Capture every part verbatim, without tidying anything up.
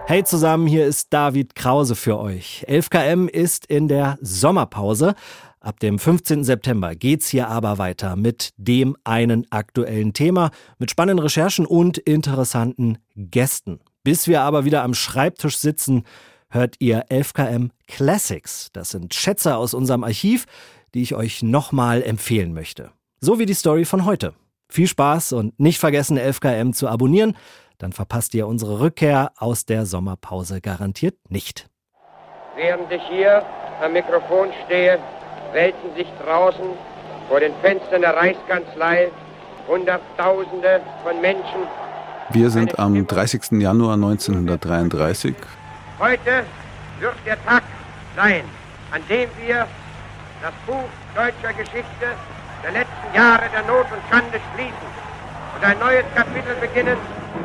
Hey zusammen, hier ist David Krause für euch. elf K M ist in der Sommerpause. Ab dem fünfzehnten September geht's hier aber weiter mit dem einen aktuellen Thema, mit spannenden Recherchen und interessanten Gästen. Bis wir aber wieder am Schreibtisch sitzen, hört ihr elf K M Classics. Das sind Schätze aus unserem Archiv, die ich euch nochmal empfehlen möchte. So wie die Story von heute. Viel Spaß und nicht vergessen, elf K M zu abonnieren. Dann verpasst ihr unsere Rückkehr aus der Sommerpause garantiert nicht. Während ich hier am Mikrofon stehe, wälzen sich draußen vor den Fenstern der Reichskanzlei Hunderttausende von Menschen. Wir sind am dreißigsten Januar neunzehnhundertdreiunddreißig. Heute wird der Tag sein, an dem wir das Buch deutscher Geschichte der letzten Jahre der Not und Schande schließen und ein neues Kapitel beginnen.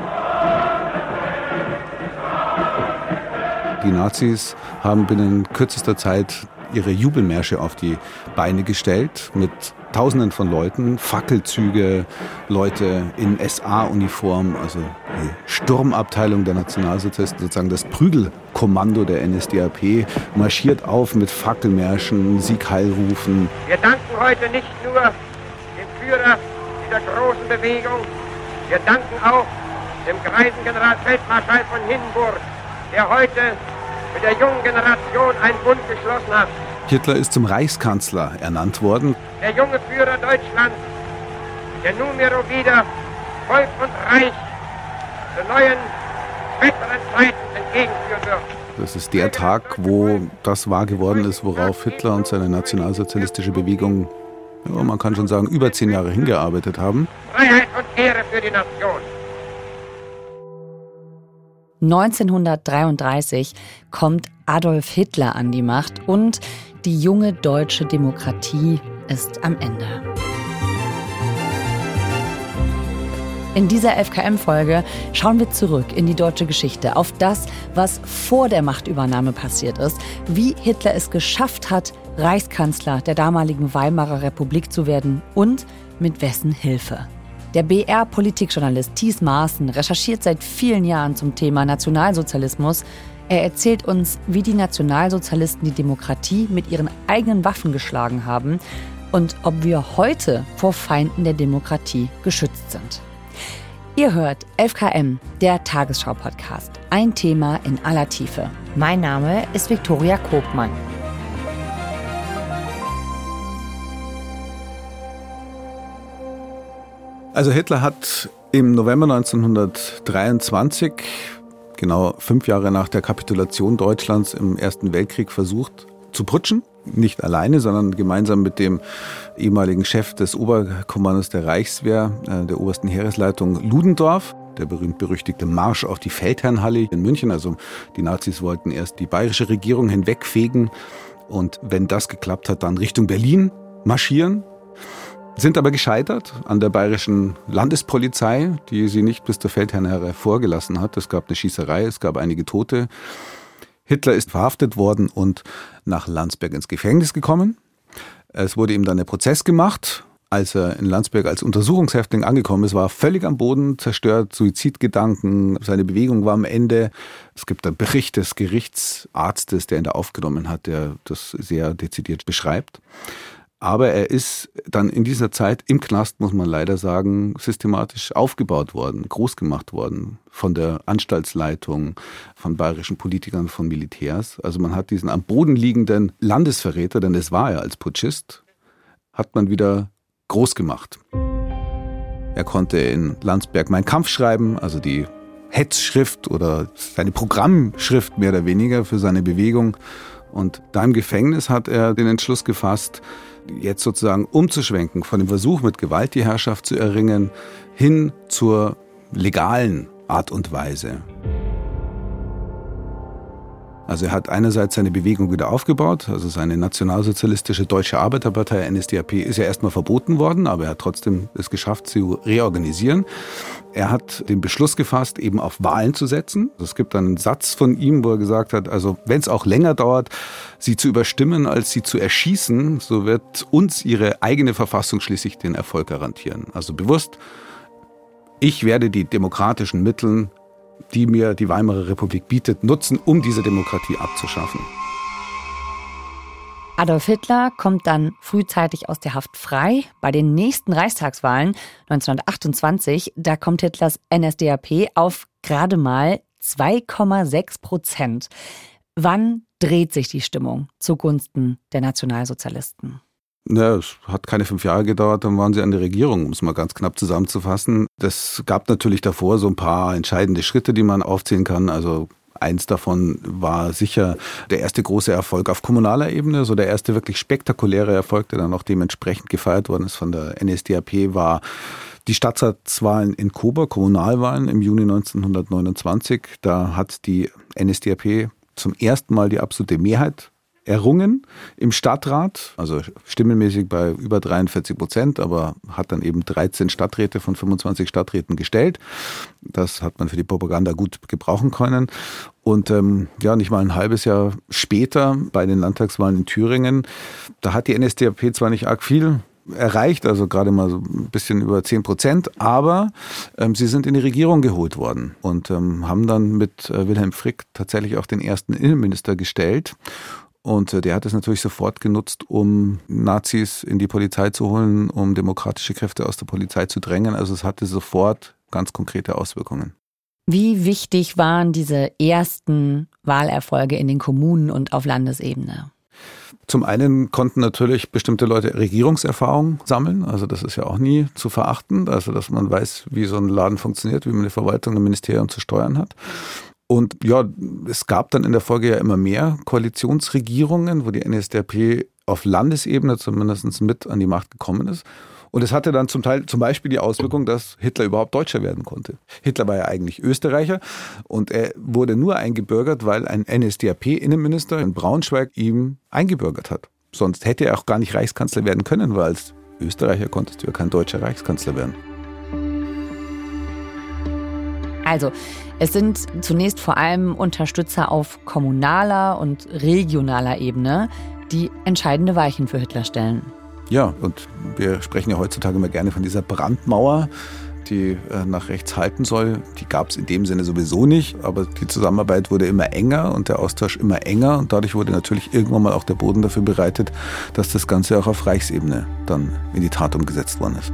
Die Nazis haben binnen kürzester Zeit ihre Jubelmärsche auf die Beine gestellt mit Tausenden von Leuten, Fackelzüge, Leute in S A-Uniform, also die Sturmabteilung der Nationalsozialisten, sozusagen das Prügelkommando der N S D A P, marschiert auf mit Fackelmärschen, Siegheilrufen. Wir danken heute nicht nur dem Führer dieser großen Bewegung, wir danken auch dem greisen Generalfeldmarschall von Hindenburg, der heute mit der jungen Generation einen Bund geschlossen hat. Hitler ist zum Reichskanzler ernannt worden. Der junge Führer Deutschlands, der nunmehr wieder Volk und Reich zu neuen, besseren Zeiten entgegenführen wird. Das ist der Tag, wo das wahr geworden ist, worauf Hitler und seine nationalsozialistische Bewegung, ja, man kann schon sagen, über zehn Jahre hingearbeitet haben. Freiheit und Ehre für die Nation. neunzehnhundertdreiunddreißig kommt Adolf Hitler an die Macht und die junge deutsche Demokratie ist am Ende. In dieser elf K M-Folge schauen wir zurück in die deutsche Geschichte, auf das, was vor der Machtübernahme passiert ist, wie Hitler es geschafft hat, Reichskanzler der damaligen Weimarer Republik zu werden und mit wessen Hilfe. Der B R-Politikjournalist Thies Maaßen recherchiert seit vielen Jahren zum Thema Nationalsozialismus. Er erzählt uns, wie die Nationalsozialisten die Demokratie mit ihren eigenen Waffen geschlagen haben und ob wir heute vor Feinden der Demokratie geschützt sind. Ihr hört elf K M, der Tagesschau-Podcast. Ein Thema in aller Tiefe. Mein Name ist Viktoria Kobmann. Also Hitler hat im November neunzehnhundertdreiundzwanzig, genau fünf Jahre nach der Kapitulation Deutschlands im Ersten Weltkrieg, versucht zu putschen. Nicht alleine, sondern gemeinsam mit dem ehemaligen Chef des Oberkommandos der Reichswehr, der obersten Heeresleitung Ludendorff. Der berühmt-berüchtigte Marsch auf die Feldherrnhalle in München. Also die Nazis wollten erst die bayerische Regierung hinwegfegen und wenn das geklappt hat, dann Richtung Berlin marschieren. Sind aber gescheitert an der bayerischen Landespolizei, die sie nicht bis zur Feldherrnhalle vorgelassen hat. Es gab eine Schießerei, es gab einige Tote. Hitler ist verhaftet worden und nach Landsberg ins Gefängnis gekommen. Es wurde ihm dann der Prozess gemacht. Als er in Landsberg als Untersuchungshäftling angekommen ist, war er völlig am Boden, zerstört, Suizidgedanken, seine Bewegung war am Ende. Es gibt einen Bericht des Gerichtsarztes, der ihn da aufgenommen hat, der das sehr dezidiert beschreibt. Aber er ist dann in dieser Zeit im Knast, muss man leider sagen, systematisch aufgebaut worden, groß gemacht worden von der Anstaltsleitung, von bayerischen Politikern, von Militärs. Also man hat diesen am Boden liegenden Landesverräter, denn das war er als Putschist, hat man wieder groß gemacht. Er konnte in Landsberg Mein Kampf schreiben, also die Hetzschrift oder seine Programmschrift mehr oder weniger für seine Bewegung. Und da im Gefängnis hat er den Entschluss gefasst, jetzt sozusagen umzuschwenken von dem Versuch, mit Gewalt die Herrschaft zu erringen, hin zur legalen Art und Weise. Also er hat einerseits seine Bewegung wieder aufgebaut, also seine nationalsozialistische Deutsche Arbeiterpartei, N S D A P, ist ja erstmal verboten worden, aber er hat trotzdem es geschafft, sie zu reorganisieren. Er hat den Beschluss gefasst, eben auf Wahlen zu setzen. Es gibt einen Satz von ihm, wo er gesagt hat, also wenn es auch länger dauert, sie zu überstimmen, als sie zu erschießen, so wird uns ihre eigene Verfassung schließlich den Erfolg garantieren. Also bewusst, ich werde die demokratischen Mittel die mir die Weimarer Republik bietet, nutzen, um diese Demokratie abzuschaffen. Adolf Hitler kommt dann frühzeitig aus der Haft frei. Bei den nächsten Reichstagswahlen neunzehnhundertachtundzwanzig, da kommt Hitlers N S D A P auf gerade mal zwei Komma sechs Prozent. Wann dreht sich die Stimmung zugunsten der Nationalsozialisten? Ja, es hat keine fünf Jahre gedauert, dann waren sie an der Regierung, um es mal ganz knapp zusammenzufassen. Es gab natürlich davor so ein paar entscheidende Schritte, die man aufzählen kann. Also eins davon war sicher der erste große Erfolg auf kommunaler Ebene, so der erste wirklich spektakuläre Erfolg, der dann auch dementsprechend gefeiert worden ist von der N S D A P, war die Stadtratswahlen in Kober, Kommunalwahlen im Juni neunzehnhundertneunundzwanzig. Da hat die N S D A P zum ersten Mal die absolute Mehrheit errungen im Stadtrat, also stimmenmäßig bei über dreiundvierzig Prozent, aber hat dann eben dreizehn Stadträte von fünfundzwanzig Stadträten gestellt. Das hat man für die Propaganda gut gebrauchen können. Und ähm, ja, nicht mal ein halbes Jahr später bei den Landtagswahlen in Thüringen, da hat die N S D A P zwar nicht arg viel erreicht, also gerade mal so ein bisschen über zehn Prozent, aber ähm, sie sind in die Regierung geholt worden und ähm, haben dann mit äh, Wilhelm Frick tatsächlich auch den ersten Innenminister gestellt. Und äh, der hat es natürlich sofort genutzt, um Nazis in die Polizei zu holen, um demokratische Kräfte aus der Polizei zu drängen. Also es hatte sofort ganz konkrete Auswirkungen. Wie wichtig waren diese ersten Wahlerfolge in den Kommunen und auf Landesebene? Zum einen konnten natürlich bestimmte Leute Regierungserfahrung sammeln. Also das ist ja auch nie zu verachten. Also dass man weiß, wie so ein Laden funktioniert, wie man eine Verwaltung, ein Ministerium zu steuern hat. Und ja, es gab dann in der Folge ja immer mehr Koalitionsregierungen, wo die N S D A P auf Landesebene zumindest mit an die Macht gekommen ist. Und es hatte dann zum Teil zum Beispiel die Auswirkung, dass Hitler überhaupt Deutscher werden konnte. Hitler war ja eigentlich Österreicher und er wurde nur eingebürgert, weil ein N S D A P-Innenminister in Braunschweig ihm eingebürgert hat. Sonst hätte er auch gar nicht Reichskanzler werden können, weil als Österreicher konntest du ja kein deutscher Reichskanzler werden. Also, es sind zunächst vor allem Unterstützer auf kommunaler und regionaler Ebene, die entscheidende Weichen für Hitler stellen. Ja, und wir sprechen ja heutzutage immer gerne von dieser Brandmauer, die äh, nach rechts halten soll. Die gab es in dem Sinne sowieso nicht, aber die Zusammenarbeit wurde immer enger und der Austausch immer enger. Und dadurch wurde natürlich irgendwann mal auch der Boden dafür bereitet, dass das Ganze auch auf Reichsebene dann in die Tat umgesetzt worden ist.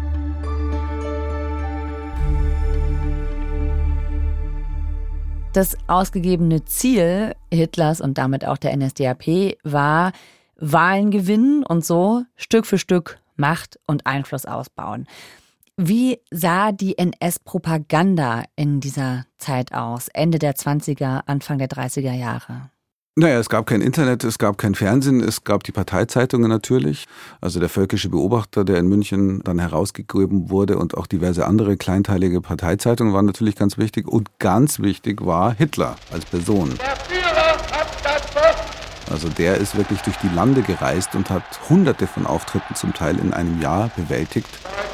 Das ausgegebene Ziel Hitlers und damit auch der N S D A P war Wahlen gewinnen und so Stück für Stück Macht und Einfluss ausbauen. Wie sah die N S-Propaganda in dieser Zeit aus, Ende der zwanziger, Anfang der dreißiger Jahre? Naja, es gab kein Internet, es gab kein Fernsehen, es gab die Parteizeitungen natürlich. Also der Völkische Beobachter, der in München dann herausgegeben wurde und auch diverse andere kleinteilige Parteizeitungen waren natürlich ganz wichtig. Und ganz wichtig war Hitler als Person. Der Führer hat das Wort. Also der ist wirklich durch die Lande gereist und hat hunderte von Auftritten zum Teil in einem Jahr bewältigt.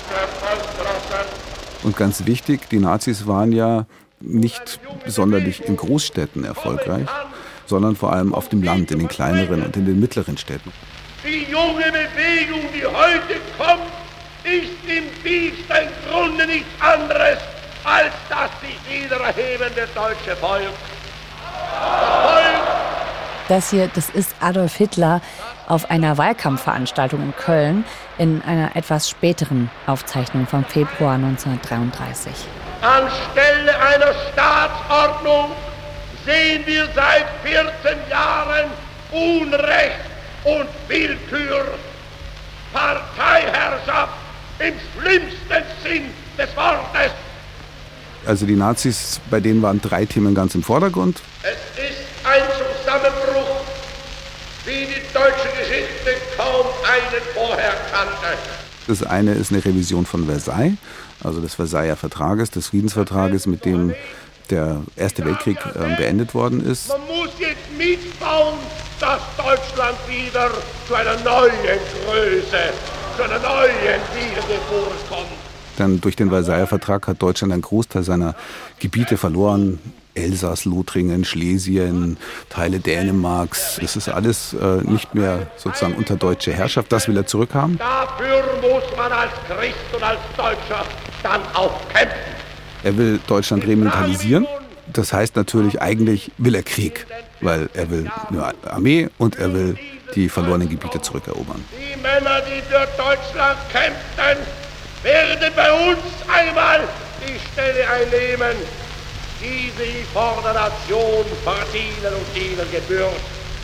Und ganz wichtig, die Nazis waren ja nicht sonderlich in Großstädten erfolgreich, sondern vor allem auf dem Land, in den kleineren und in den mittleren Städten. Die junge Bewegung, die heute kommt, ist im tiefsten Grunde nichts anderes als das sich wieder erhebende deutsche Volk. Das Volk. Das hier, das ist Adolf Hitler auf einer Wahlkampfveranstaltung in Köln in einer etwas späteren Aufzeichnung vom Februar neunzehnhundertdreiunddreißig. Anstelle einer Staatsordnung sehen wir seit vierzehn Jahren Unrecht und Willkür, Parteiherrschaft im schlimmsten Sinn des Wortes. Also die Nazis, bei denen waren drei Themen ganz im Vordergrund. Es ist ein Zusammenbruch, wie die deutsche Geschichte kaum einen vorher kannte. Das eine ist eine Revision von Versailles, also des Versailler Vertrages, des Friedensvertrages, mit dem der Erste Weltkrieg äh, beendet worden ist. Man muss jetzt mitbauen, dass Deutschland wieder zu einer neuen Größe, zu einer neuen Wiedergeburt kommt. Dann durch den Versailler Vertrag hat Deutschland einen Großteil seiner Gebiete verloren. Elsass, Lothringen, Schlesien, Teile Dänemarks. Das ist alles äh, nicht mehr sozusagen unter deutsche Herrschaft. Das will er zurückhaben. Dafür muss man als Christ und als Deutscher dann auch kämpfen. Er will Deutschland remilitarisieren. Das heißt natürlich, eigentlich will er Krieg, weil er will eine Armee und er will die verlorenen Gebiete zurückerobern. Die Männer, die für Deutschland kämpften, werden bei uns einmal die Stelle einnehmen, die sie vor der Nation verdienen und ihnen gebührt.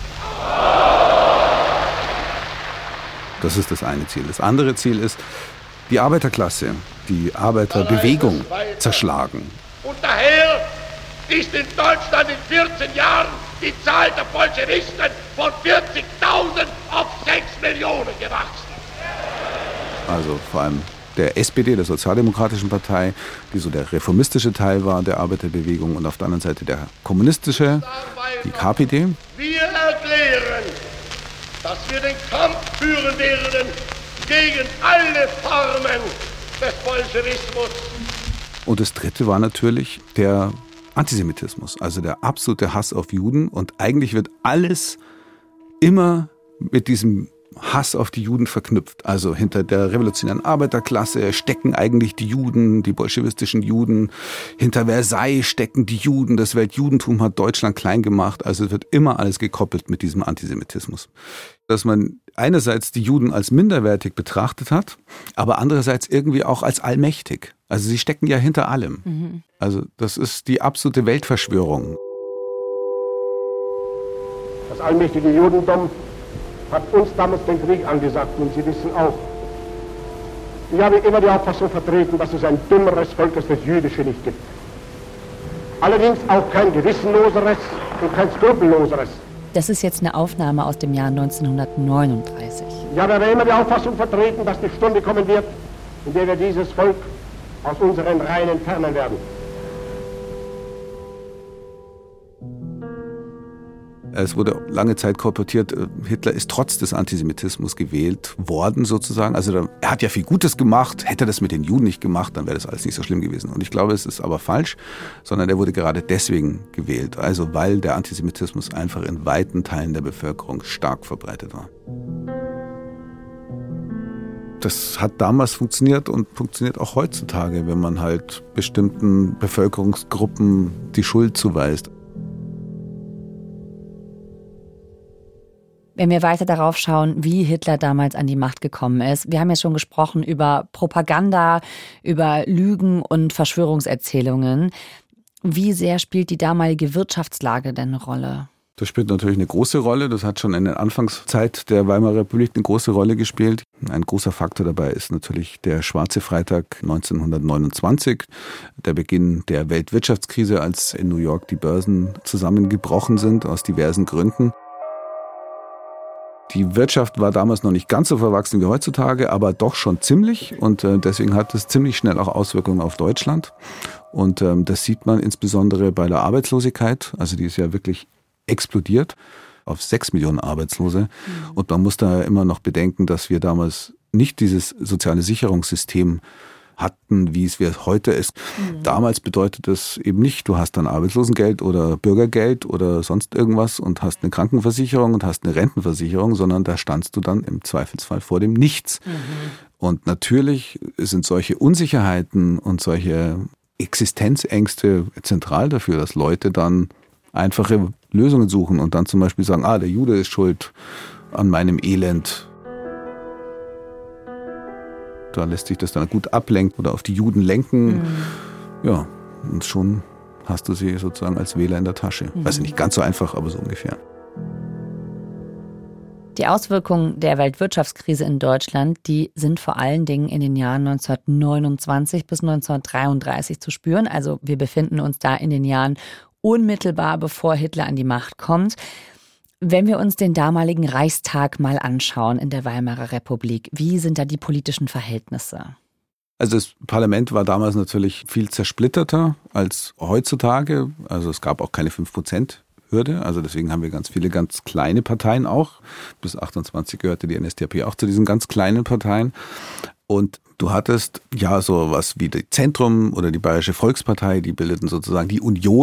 Das ist das eine Ziel. Das andere Ziel ist, die Arbeiterklasse, die Arbeiterbewegung zerschlagen. Und daher ist in Deutschland in vierzehn Jahren die Zahl der Bolschewisten von vierzigtausend auf sechs Millionen gewachsen. Also vor allem der S P D, der Sozialdemokratischen Partei, die so der reformistische Teil war der Arbeiterbewegung, und auf der anderen Seite der kommunistische, die K P D. Wir erklären, dass wir den Kampf führen werden gegen alle Formen des Bolschewismus. Und das dritte war natürlich der Antisemitismus, also der absolute Hass auf Juden. Und eigentlich wird alles immer mit diesem Hass auf die Juden verknüpft. Also hinter der revolutionären Arbeiterklasse stecken eigentlich die Juden, die bolschewistischen Juden. Hinter Versailles stecken die Juden. Das Weltjudentum hat Deutschland klein gemacht. Also es wird immer alles gekoppelt mit diesem Antisemitismus. Dass man einerseits die Juden als minderwertig betrachtet hat, aber andererseits irgendwie auch als allmächtig. Also sie stecken ja hinter allem. Mhm. Also das ist die absolute Weltverschwörung. Das allmächtige Judentum hat uns damals den Krieg angesagt, und Sie wissen auch, ich habe immer die Auffassung vertreten, dass es ein dümmeres Volk als das Jüdische nicht gibt. Allerdings auch kein gewissenloseres und kein skrupelloseres. Das ist jetzt eine Aufnahme aus dem Jahr neunzehnhundertneununddreißig. Ich habe aber immer die Auffassung vertreten, dass die Stunde kommen wird, in der wir dieses Volk aus unseren Reihen entfernen werden. Es wurde lange Zeit kolportiert, Hitler ist trotz des Antisemitismus gewählt worden sozusagen. Also er hat ja viel Gutes gemacht, hätte er das mit den Juden nicht gemacht, dann wäre das alles nicht so schlimm gewesen. Und ich glaube, es ist aber falsch, sondern er wurde gerade deswegen gewählt. Also weil der Antisemitismus einfach in weiten Teilen der Bevölkerung stark verbreitet war. Das hat damals funktioniert und funktioniert auch heutzutage, wenn man halt bestimmten Bevölkerungsgruppen die Schuld zuweist. Wenn wir weiter darauf schauen, wie Hitler damals an die Macht gekommen ist. Wir haben ja schon gesprochen über Propaganda, über Lügen und Verschwörungserzählungen. Wie sehr spielt die damalige Wirtschaftslage denn eine Rolle? Das spielt natürlich eine große Rolle. Das hat schon in der Anfangszeit der Weimarer Republik eine große Rolle gespielt. Ein großer Faktor dabei ist natürlich der Schwarze Freitag neunzehnhundertneunundzwanzig, der Beginn der Weltwirtschaftskrise, als in New York die Börsen zusammengebrochen sind aus diversen Gründen. Die Wirtschaft war damals noch nicht ganz so verwachsen wie heutzutage, aber doch schon ziemlich, und deswegen hat es ziemlich schnell auch Auswirkungen auf Deutschland. Und das sieht man insbesondere bei der Arbeitslosigkeit, also die ist ja wirklich explodiert auf sechs Millionen Arbeitslose. Mhm. Und man muss da immer noch bedenken, dass wir damals nicht dieses soziale Sicherungssystem hatten, wie es wir heute ist. Mhm. Damals bedeutet das eben nicht, du hast dann Arbeitslosengeld oder Bürgergeld oder sonst irgendwas und hast eine Krankenversicherung und hast eine Rentenversicherung, sondern da standst du dann im Zweifelsfall vor dem Nichts. Mhm. Und natürlich sind solche Unsicherheiten und solche Existenzängste zentral dafür, dass Leute dann einfache Lösungen suchen und dann zum Beispiel sagen, ah, der Jude ist schuld an meinem Elend. Da lässt sich das dann gut ablenken oder auf die Juden lenken. Mhm. Ja, und schon hast du sie sozusagen als Wähler in der Tasche. Mhm. Also nicht ganz so einfach, aber so ungefähr. Die Auswirkungen der Weltwirtschaftskrise in Deutschland, die sind vor allen Dingen in den Jahren neunzehnhundertneunundzwanzig bis neunzehnhundertdreiunddreißig zu spüren. Also wir befinden uns da in den Jahren unmittelbar bevor Hitler an die Macht kommt. Wenn wir uns den damaligen Reichstag mal anschauen in der Weimarer Republik, wie sind da die politischen Verhältnisse? Also das Parlament war damals natürlich viel zersplitterter als heutzutage. Also es gab auch keine fünf Prozent Hürde. Also deswegen haben wir ganz viele ganz kleine Parteien auch. Bis achtundzwanzig gehörte die N S D A P auch zu diesen ganz kleinen Parteien. Und du hattest ja so was wie die Zentrum oder die Bayerische Volkspartei, die bildeten sozusagen die Union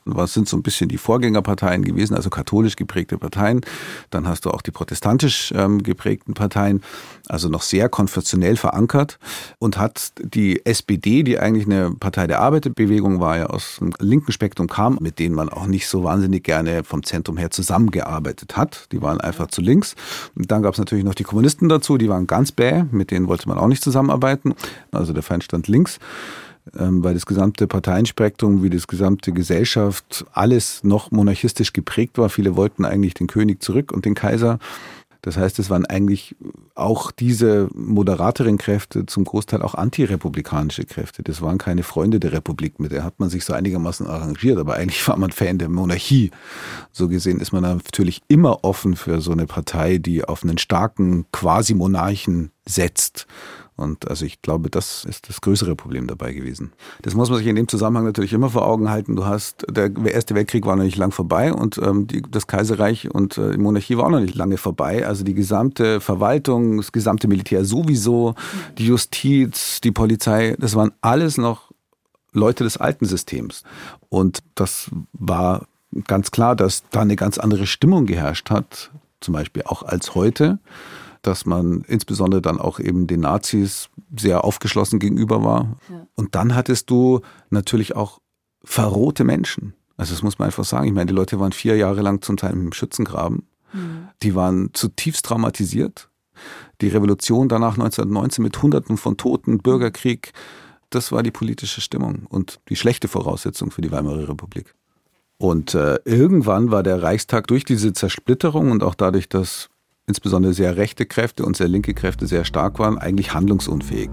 Was sind so ein bisschen die Vorgängerparteien gewesen, also katholisch geprägte Parteien. Dann hast du auch die protestantisch ähm, geprägten Parteien, also noch sehr konfessionell verankert, und hat die S P D, die eigentlich eine Partei der Arbeiterbewegung war, ja aus dem linken Spektrum kam, mit denen man auch nicht so wahnsinnig gerne vom Zentrum her zusammengearbeitet hat. Die waren einfach zu links. Und dann gab es natürlich noch die Kommunisten dazu, die waren ganz bäh, mit denen wollte man auch nicht zusammenarbeiten. Also der Feind stand links, weil das gesamte Parteienspektrum, wie das gesamte Gesellschaft, alles noch monarchistisch geprägt war. Viele wollten eigentlich den König zurück und den Kaiser. Das heißt, es waren eigentlich auch diese moderateren Kräfte zum Großteil auch antirepublikanische Kräfte. Das waren keine Freunde der Republik, mit der hat man sich so einigermaßen arrangiert, aber eigentlich war man Fan der Monarchie. So gesehen ist man natürlich immer offen für so eine Partei, die auf einen starken Quasi-Monarchen setzt. Und also ich glaube, das ist das größere Problem dabei gewesen. Das muss man sich in dem Zusammenhang natürlich immer vor Augen halten. Du hast, der Erste Weltkrieg war noch nicht lang vorbei und ähm, die, das Kaiserreich und äh, die Monarchie war auch noch nicht lange vorbei. Also die gesamte Verwaltung, das gesamte Militär sowieso, die Justiz, die Polizei, das waren alles noch Leute des alten Systems. Und das war ganz klar, dass da eine ganz andere Stimmung geherrscht hat, zum Beispiel auch als heute, dass man insbesondere dann auch eben den Nazis sehr aufgeschlossen gegenüber war. Ja. Und dann hattest du natürlich auch verrohte Menschen. Also das muss man einfach sagen. Ich meine, die Leute waren vier Jahre lang zum Teil im Schützengraben. Mhm. Die waren zutiefst traumatisiert. Die Revolution danach neunzehnhundertneunzehn mit Hunderten von Toten, Bürgerkrieg, das war die politische Stimmung und die schlechte Voraussetzung für die Weimarer Republik. Und äh, irgendwann war der Reichstag durch diese Zersplitterung und auch dadurch, dass insbesondere sehr rechte Kräfte und sehr linke Kräfte sehr stark waren, eigentlich handlungsunfähig.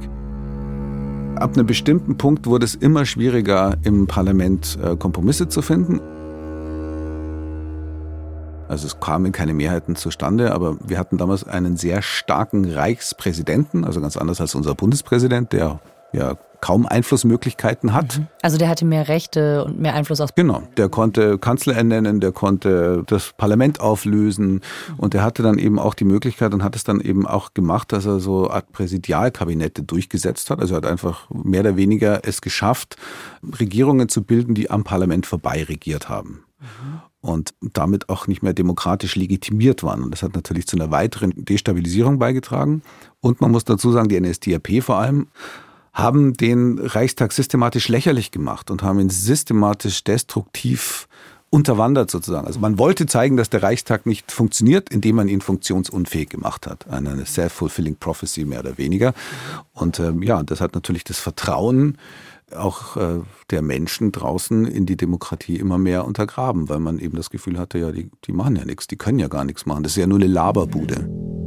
Ab einem bestimmten Punkt wurde es immer schwieriger, im Parlament äh, Kompromisse zu finden. Also es kamen keine Mehrheiten zustande, aber wir hatten damals einen sehr starken Reichspräsidenten, also ganz anders als unser Bundespräsident, der ja kaum Einflussmöglichkeiten hat. Also der hatte mehr Rechte und mehr Einfluss aus... Genau, der konnte Kanzler ernennen, der konnte das Parlament auflösen und der hatte dann eben auch die Möglichkeit und hat es dann eben auch gemacht, dass er so eine Art Präsidialkabinette durchgesetzt hat. Also er hat einfach mehr oder weniger es geschafft, Regierungen zu bilden, die am Parlament vorbei regiert haben. Mhm. Und damit auch nicht mehr demokratisch legitimiert waren. Und das hat natürlich zu einer weiteren Destabilisierung beigetragen. Und man muss dazu sagen, die N S D A P vor allem haben den Reichstag systematisch lächerlich gemacht und haben ihn systematisch destruktiv unterwandert sozusagen. Also man wollte zeigen, dass der Reichstag nicht funktioniert, indem man ihn funktionsunfähig gemacht hat. Eine self-fulfilling prophecy mehr oder weniger. Und ähm, ja, das hat natürlich das Vertrauen auch äh, der Menschen draußen in die Demokratie immer mehr untergraben, weil man eben das Gefühl hatte, ja, die, die machen ja nichts, die können ja gar nichts machen. Das ist ja nur eine Laberbude.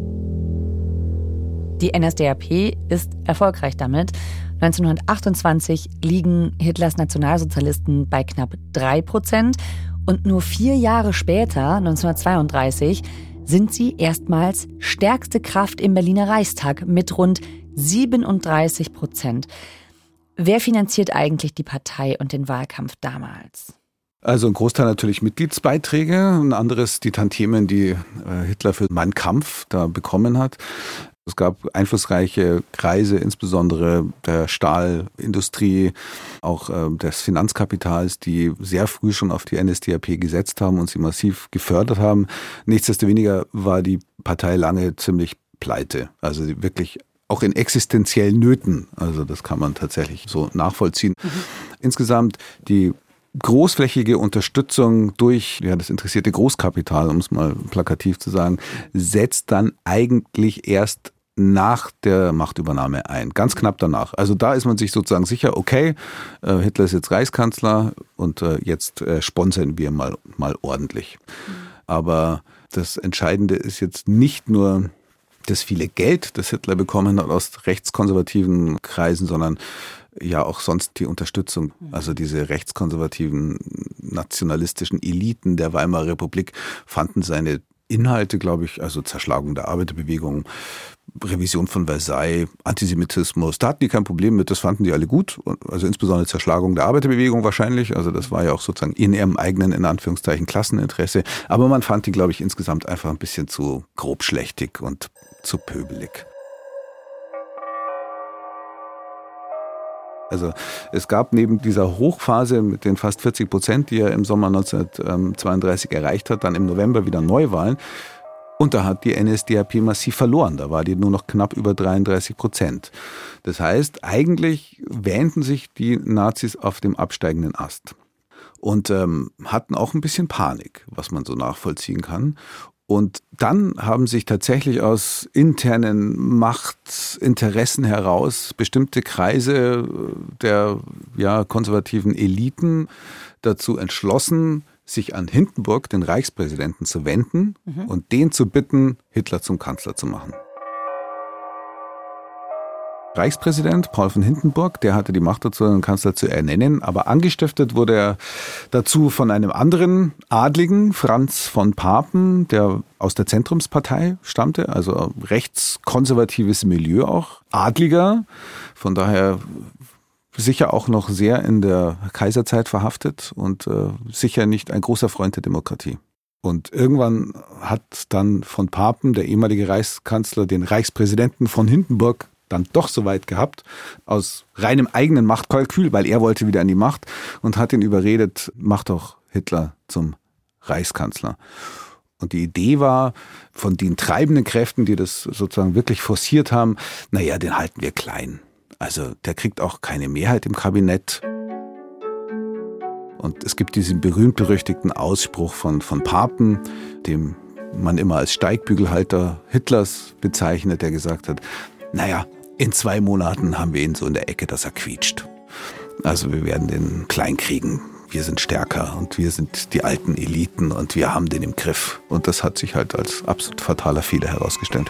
Die N S D A P ist erfolgreich damit. neunzehnhundertachtundzwanzig liegen Hitlers Nationalsozialisten bei knapp drei Prozent und nur vier Jahre später, neunzehnhundertzweiunddreißig, sind sie erstmals stärkste Kraft im Berliner Reichstag mit rund siebenunddreißig Prozent. Wer finanziert eigentlich die Partei und den Wahlkampf damals? Also ein Großteil natürlich Mitgliedsbeiträge, ein anderes die Tantiemen, die Hitler für Mein Kampf da bekommen hat. Es gab einflussreiche Kreise, insbesondere der Stahlindustrie, auch äh, des Finanzkapitals, die sehr früh schon auf die N S D A P gesetzt haben und sie massiv gefördert haben. Nichtsdestoweniger war die Partei lange ziemlich pleite, also wirklich auch in existenziellen Nöten. Also das kann man tatsächlich so nachvollziehen. Mhm. Insgesamt die großflächige Unterstützung durch ja, das interessierte Großkapital, um es mal plakativ zu sagen, setzt dann eigentlich erst nach der Machtübernahme ein, ganz knapp danach. Also da ist man sich sozusagen sicher, okay, äh, Hitler ist jetzt Reichskanzler und äh, jetzt äh, sponsern wir mal, mal ordentlich. Mhm. Aber das Entscheidende ist jetzt nicht nur das viele Geld, das Hitler bekommen hat aus rechtskonservativen Kreisen, sondern ja auch sonst die Unterstützung, also diese rechtskonservativen nationalistischen Eliten der Weimarer Republik fanden seine Inhalte, glaube ich, also Zerschlagung der Arbeiterbewegung, Revision von Versailles, Antisemitismus, da hatten die kein Problem mit, das fanden die alle gut, also insbesondere Zerschlagung der Arbeiterbewegung wahrscheinlich, also das war ja auch sozusagen in ihrem eigenen, in Anführungszeichen, Klasseninteresse, aber man fand die, glaube ich, insgesamt einfach ein bisschen zu grobschlächtig und zu pöbelig. Also es gab neben dieser Hochphase mit den fast vierzig Prozent, die er im Sommer neunzehnhundertzweiunddreißig erreicht hat, dann im November wieder Neuwahlen. Und da hat die N S D A P massiv verloren. Da war die nur noch knapp über dreiunddreißig Prozent. Das heißt, eigentlich wähnten sich die Nazis auf dem absteigenden Ast. Und ähm, hatten auch ein bisschen Panik, was man so nachvollziehen kann. Und dann haben sich tatsächlich aus internen Machtinteressen heraus bestimmte Kreise der ja, konservativen Eliten dazu entschlossen, sich an Hindenburg, den Reichspräsidenten, zu wenden mhm. und den zu bitten, Hitler zum Kanzler zu machen. Reichspräsident Paul von Hindenburg, der hatte die Macht dazu, einen Kanzler zu ernennen, aber angestiftet wurde er dazu von einem anderen Adligen, Franz von Papen, der aus der Zentrumspartei stammte, also rechtskonservatives Milieu auch, Adliger, von daher sicher auch noch sehr in der Kaiserzeit verhaftet und äh, sicher nicht ein großer Freund der Demokratie. Und irgendwann hat dann von Papen, der ehemalige Reichskanzler, den Reichspräsidenten von Hindenburg dann doch so weit gehabt, aus reinem eigenen Machtkalkül, weil er wollte wieder an die Macht und hat ihn überredet, mach doch Hitler zum Reichskanzler. Und die Idee war, von den treibenden Kräften, die das sozusagen wirklich forciert haben, naja, den halten wir klein. Also der kriegt auch keine Mehrheit im Kabinett. Und es gibt diesen berühmt-berüchtigten Ausspruch von, von Papen, dem man immer als Steigbügelhalter Hitlers bezeichnet, der gesagt hat, naja, in zwei Monaten haben wir ihn so in der Ecke, dass er quietscht. Also wir werden den klein kriegen. Wir sind stärker und wir sind die alten Eliten und wir haben den im Griff. Und das hat sich halt als absolut fataler Fehler herausgestellt.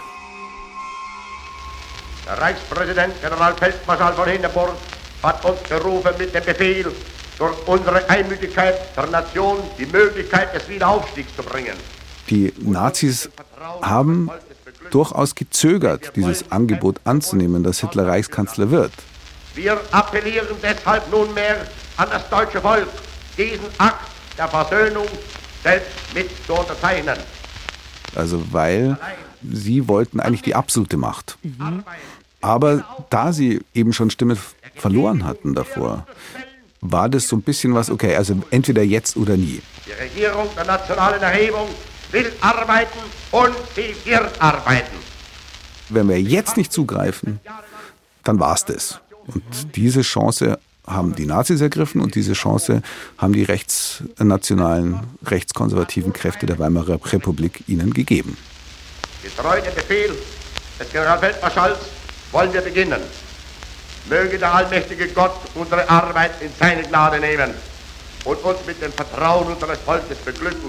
Der Reichspräsident Generalfeldmarschall von Hindenburg hat uns berufen mit dem Befehl, durch unsere Einmütigkeit der Nation die Möglichkeit des Wiederaufstiegs zu bringen. Die Nazis haben durchaus gezögert, dieses Angebot anzunehmen, dass Hitler Reichskanzler wird. Wir appellieren deshalb nunmehr an das deutsche Volk, diesen Akt der Versöhnung selbst mit zu unterzeichnen. Also weil sie wollten eigentlich die absolute Macht. Mhm. Aber da sie eben schon Stimme verloren hatten davor, war das so ein bisschen was, okay, also entweder jetzt oder nie. Die Regierung der nationalen Erhebung will arbeiten und sie wird arbeiten. Wenn wir jetzt nicht zugreifen, dann war es das. Und diese Chance haben die Nazis ergriffen und diese Chance haben die rechtsnationalen, rechtskonservativen Kräfte der Weimarer Republik ihnen gegeben. Getreu dem Befehl des Generalfeldmarschalls wollen wir beginnen. Möge der allmächtige Gott unsere Arbeit in seine Gnade nehmen und uns mit dem Vertrauen unseres Volkes beglücken.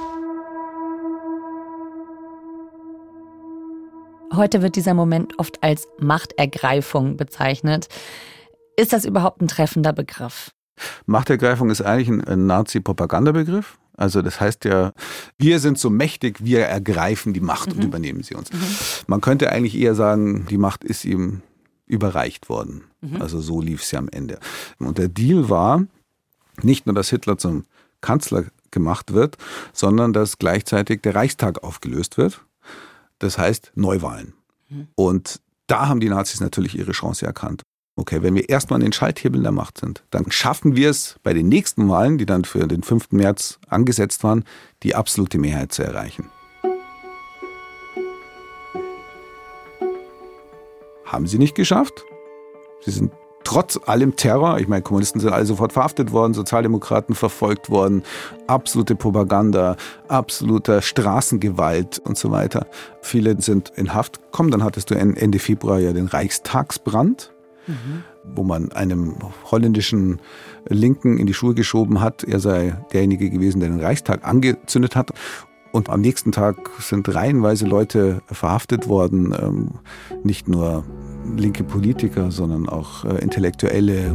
Heute wird dieser Moment oft als Machtergreifung bezeichnet. Ist das überhaupt ein treffender Begriff? Machtergreifung ist eigentlich ein, ein Nazi-Propagandabegriff. Also das heißt ja, wir sind so mächtig, wir ergreifen die Macht mhm. und übernehmen sie uns. Mhm. Man könnte eigentlich eher sagen, die Macht ist ihm überreicht worden. Mhm. Also so lief es ja am Ende. Und der Deal war nicht nur, dass Hitler zum Kanzler gemacht wird, sondern dass gleichzeitig der Reichstag aufgelöst wird. Das heißt Neuwahlen. Mhm. Und da haben die Nazis natürlich ihre Chance erkannt. Okay, wenn wir erstmal an den Schalthebeln der Macht sind, dann schaffen wir es bei den nächsten Wahlen, die dann für den fünften März angesetzt waren, die absolute Mehrheit zu erreichen. Haben sie nicht geschafft. Sie sind trotz allem Terror, ich meine, Kommunisten sind alle sofort verhaftet worden, Sozialdemokraten verfolgt worden, absolute Propaganda, absoluter Straßengewalt und so weiter. Viele sind in Haft gekommen, dann hattest du Ende Februar ja den Reichstagsbrand, mhm. wo man einem holländischen Linken in die Schuhe geschoben hat, er sei derjenige gewesen, der den Reichstag angezündet hat. Und am nächsten Tag sind reihenweise Leute verhaftet worden, ähm, nicht nur linke Politiker, sondern auch äh, Intellektuelle.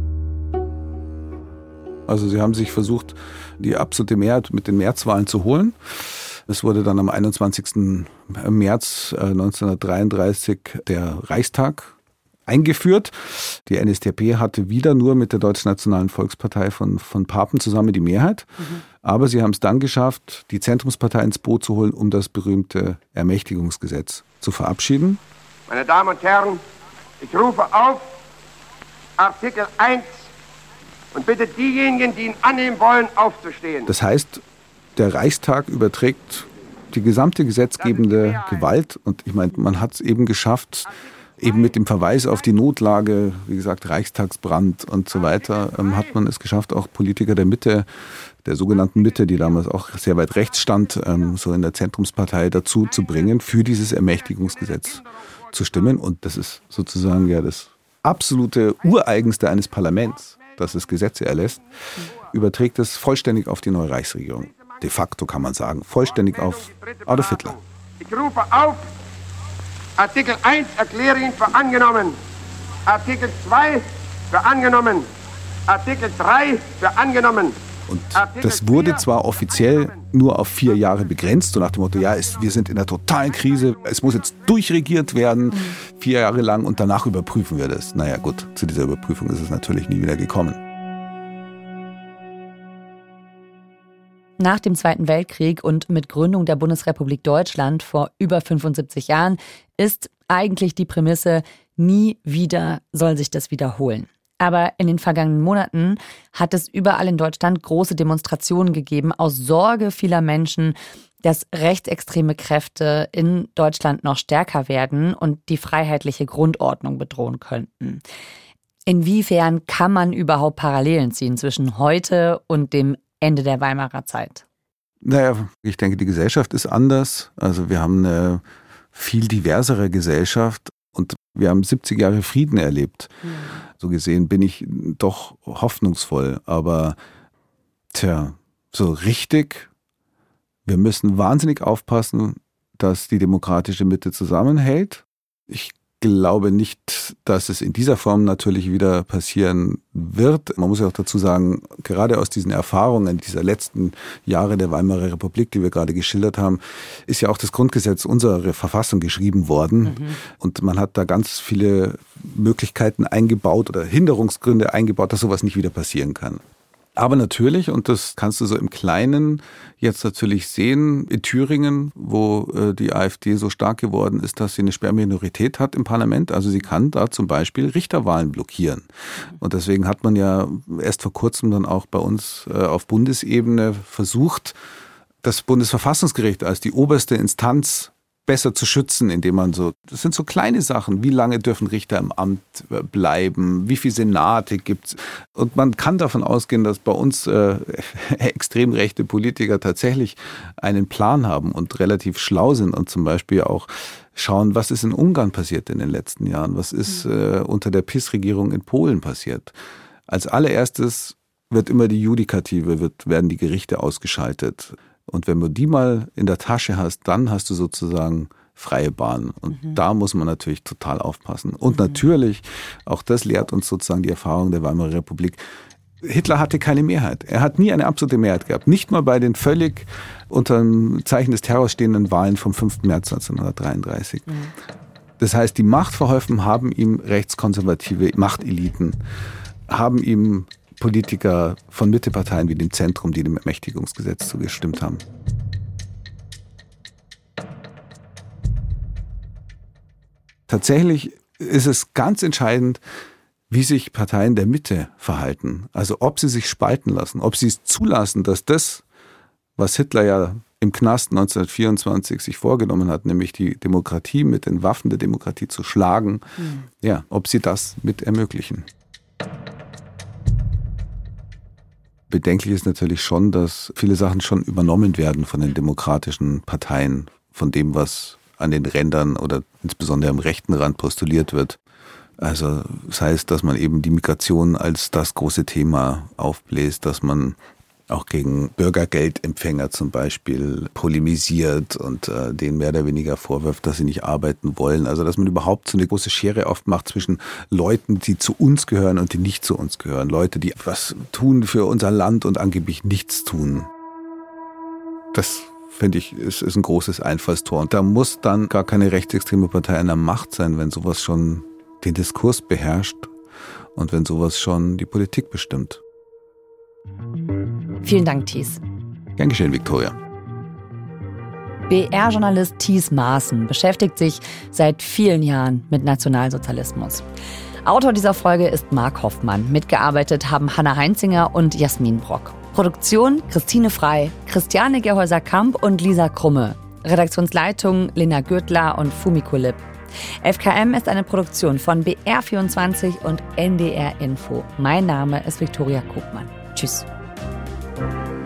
Also sie haben sich versucht, die absolute Mehrheit mit den Märzwahlen zu holen. Es wurde dann am einundzwanzigsten März neunzehnhundertdreiunddreißig der Reichstag eingeführt. Die N S D A P hatte wieder nur mit der Deutschnationalen Volkspartei von, von Papen zusammen die Mehrheit. Mhm. Aber sie haben es dann geschafft, die Zentrumspartei ins Boot zu holen, um das berühmte Ermächtigungsgesetz zu verabschieden. Meine Damen und Herren, ich rufe auf Artikel eins und bitte diejenigen, die ihn annehmen wollen, aufzustehen. Das heißt, der Reichstag überträgt die gesamte gesetzgebende Gewalt. Und ich meine, man hat es eben geschafft, eben mit dem Verweis auf die Notlage, wie gesagt, Reichstagsbrand und so weiter, ähm, hat man es geschafft, auch Politiker der Mitte, der sogenannten Mitte, die damals auch sehr weit rechts stand, ähm, so in der Zentrumspartei dazu zu bringen, für dieses Ermächtigungsgesetz zu stimmen. Und das ist sozusagen ja das absolute Ureigenste eines Parlaments, dass es Gesetze erlässt, überträgt es vollständig auf die neue Reichsregierung. De facto kann man sagen, vollständig auf Adolf Hitler. Ich rufe auf, Artikel eins erkläre ihn für angenommen, Artikel zwei für angenommen, Artikel drei für angenommen. Und das wurde zwar offiziell nur auf vier Jahre begrenzt, so nach dem Motto, ja, es, wir sind in einer totalen Krise, es muss jetzt durchregiert werden, vier Jahre lang und danach überprüfen wir das. Naja gut, zu dieser Überprüfung ist es natürlich nie wieder gekommen. Nach dem Zweiten Weltkrieg und mit Gründung der Bundesrepublik Deutschland vor über fünfundsiebzig Jahren ist eigentlich die Prämisse, nie wieder soll sich das wiederholen. Aber in den vergangenen Monaten hat es überall in Deutschland große Demonstrationen gegeben aus Sorge vieler Menschen, dass rechtsextreme Kräfte in Deutschland noch stärker werden und die freiheitliche Grundordnung bedrohen könnten. Inwiefern kann man überhaupt Parallelen ziehen zwischen heute und dem Ende der Weimarer Zeit? Naja, ich denke, die Gesellschaft ist anders. Also wir haben eine viel diversere Gesellschaft und wir haben siebzig Jahre Frieden erlebt. Mhm. So gesehen bin ich doch hoffnungsvoll. Aber tja, so richtig, wir müssen wahnsinnig aufpassen, dass die demokratische Mitte zusammenhält. Ich glaube nicht, dass es in dieser Form natürlich wieder passieren wird. Man muss ja auch dazu sagen, gerade aus diesen Erfahrungen dieser letzten Jahre der Weimarer Republik, die wir gerade geschildert haben, ist ja auch das Grundgesetz unserer Verfassung geschrieben worden. Mhm. Und man hat da ganz viele Möglichkeiten eingebaut oder Hinderungsgründe eingebaut, dass sowas nicht wieder passieren kann. Aber natürlich, und das kannst du so im Kleinen jetzt natürlich sehen, in Thüringen, wo äh, die AfD so stark geworden ist, dass sie eine Sperrminorität hat im Parlament. Also sie kann da zum Beispiel Richterwahlen blockieren. Und deswegen hat man ja erst vor kurzem dann auch bei uns äh, auf Bundesebene versucht, das Bundesverfassungsgericht als die oberste Instanz besser zu schützen, indem man so, das sind so kleine Sachen, wie lange dürfen Richter im Amt bleiben, wie viele Senate gibt's. Und man kann davon ausgehen, dass bei uns äh, extrem rechte Politiker tatsächlich einen Plan haben und relativ schlau sind und zum Beispiel auch schauen, was ist in Ungarn passiert in den letzten Jahren, was ist äh, unter der P I S-Regierung in Polen passiert. Als allererstes wird immer die Judikative, wird, werden die Gerichte ausgeschaltet. Und wenn du die mal in der Tasche hast, dann hast du sozusagen freie Bahn. Und mhm. da muss man natürlich total aufpassen. Und mhm. natürlich, auch das lehrt uns sozusagen die Erfahrung der Weimarer Republik, Hitler hatte keine Mehrheit. Er hat nie eine absolute Mehrheit gehabt. Nicht mal bei den völlig unter dem Zeichen des Terrors stehenden Wahlen vom fünften März neunzehnhundertdreiunddreißig. Mhm. Das heißt, die Machtverhäufen haben ihm rechtskonservative Machteliten, haben ihm Politiker von Mitteparteien wie dem Zentrum, die dem Ermächtigungsgesetz zugestimmt haben. Tatsächlich ist es ganz entscheidend, wie sich Parteien der Mitte verhalten. Also ob sie sich spalten lassen, ob sie es zulassen, dass das, was Hitler ja im Knast neunzehnhundertvierundzwanzig sich vorgenommen hat, nämlich die Demokratie mit den Waffen der Demokratie zu schlagen, mhm. ja, ob sie das mit ermöglichen. Bedenklich ist natürlich schon, dass viele Sachen schon übernommen werden von den demokratischen Parteien, von dem, was an den Rändern oder insbesondere am rechten Rand postuliert wird. Also das heißt, dass man eben die Migration als das große Thema aufbläst, dass man auch gegen Bürgergeldempfänger zum Beispiel polemisiert und äh, denen mehr oder weniger vorwirft, dass sie nicht arbeiten wollen. Also dass man überhaupt so eine große Schere oft macht zwischen Leuten, die zu uns gehören und die nicht zu uns gehören. Leute, die was tun für unser Land und angeblich nichts tun. Das, finde ich, ist, ist ein großes Einfallstor. Und da muss dann gar keine rechtsextreme Partei an der Macht sein, wenn sowas schon den Diskurs beherrscht und wenn sowas schon die Politik bestimmt. Vielen Dank, Thies. Gern geschehen, Viktoria. B R-Journalist Thies Maaßen beschäftigt sich seit vielen Jahren mit Nationalsozialismus. Autor dieser Folge ist Marc Hoffmann. Mitgearbeitet haben Hannah Heinzinger und Jasmin Brock. Produktion Christine Frey, Christiane Gerhäuser-Kamp und Lisa Krumme. Redaktionsleitung Lena Gürtler und Fumiko Lipp. elf K M ist eine Produktion von B R vierundzwanzig und N D R Info. Mein Name ist Viktoria Kogmann. Tschüss.